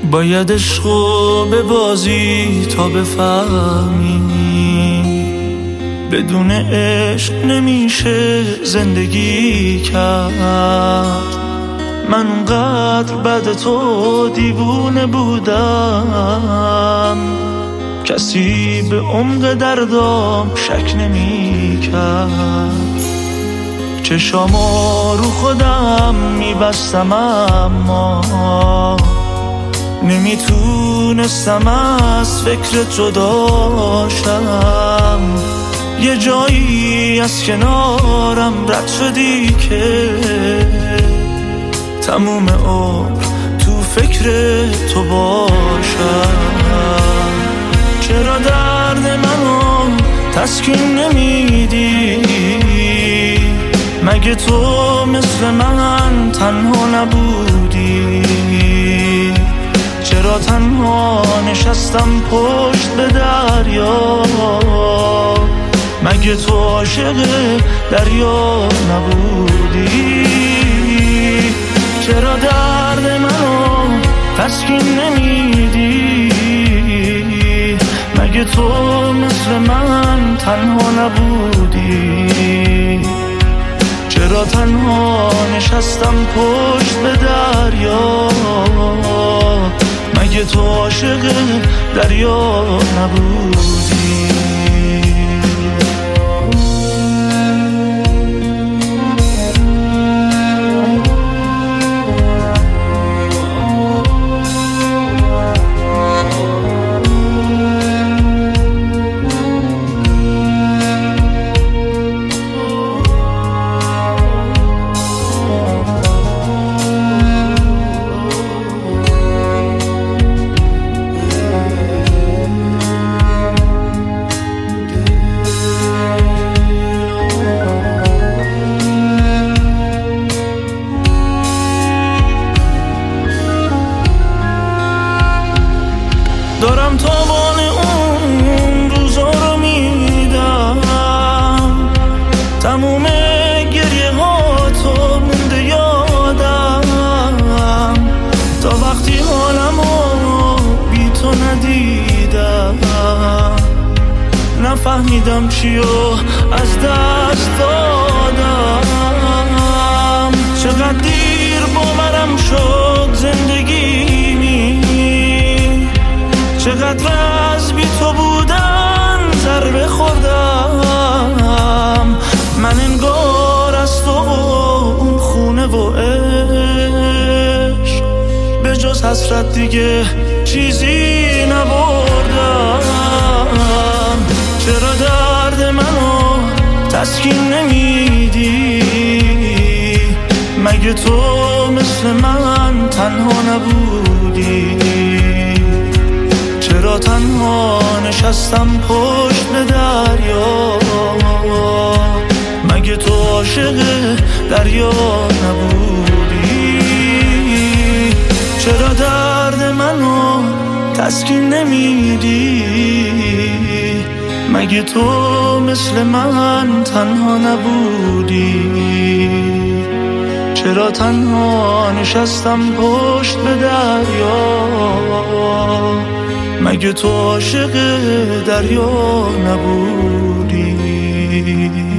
باید عشقو ببازی تا بفهمی بدون عشق نمیشه زندگی کرد. من اونقدر بعد تو دیوونه بودم، کسی به عمق دردام شک نمی کرد. چشامو رو خودم میبستم اما نمیتونستم از فکرت جدا شم. یه جایی از کنارم رد شدی که تموم عمر تو فکر تو باشم. چرا درد منو تسکین نمیدی؟ مگه تو مثل من تنها نبودی؟ چرا تنها نشستم پشت به دریا؟ مگه تو عاشق دریا نبودی؟ چرا درد منو تسکین نمیدی؟ مگه تو مثل من تنها نبودی؟ چرا تنها نشستم پشت به دریا؟ مگه تو عاشق دریا نبودی؟ دارم تاوان اون روزا رو میدم، تموم گریه ها تو مونده یادم. تا وقتی حالمو بی تو ندیدم، نفهمیدم چیو از دست دادم. چقدر دیر باورم شد زندگیمی، چقدر از بی تو بودن ضربه خوردم. من انگار از تو اون خونه و عشق به جز حسرت دیگه چیزی نبردم. چرا درد منو تسکین نمیدی؟ مگه تو مثل من تنها نبودی؟ چرا تنها نشستم پشت به دریا؟ مگه تو عاشق دریا نبودی؟ چرا درد منو تسکین نمیدی؟ مگه تو مثل من تنها نبودی؟ چرا تنها نشستم پشت به دریا؟ مگه تو عاشق دریا نبودی؟